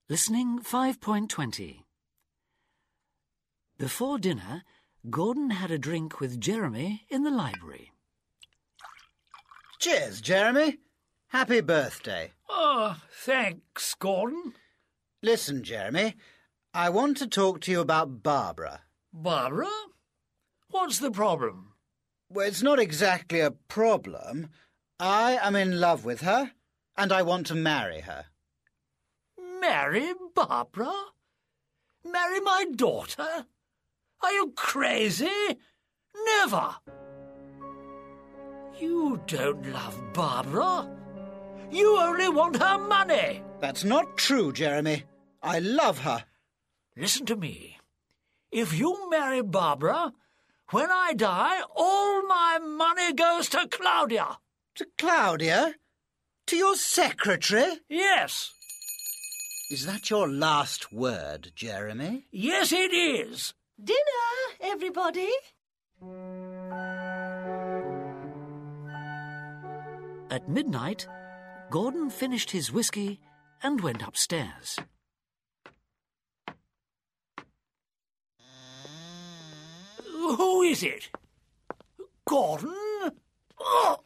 Listening 5.20. Before dinner, Gordon had a drink with Jeremy in the library. Cheers, Jeremy. Happy birthday. Oh, thanks, Gordon. Listen, Jeremy, I want to talk to you about Barbara. Barbara? What's the problem? Well, it's not exactly a problem. I am in love with her, and I want to marry her. Marry Barbara? Marry my daughter? Are you crazy? Never! You don't love Barbara. You only want her money. That's not true, Jeremy. I love her. Listen to me. If you marry Barbara, when I die, all my money goes to Claudia. To Claudia? To your secretary? Yes. Is that your last word, Jeremy? Yes, it is. Dinner, everybody. At midnight, Gordon finished his whiskey and went upstairs. Who is it? Gordon? Oh!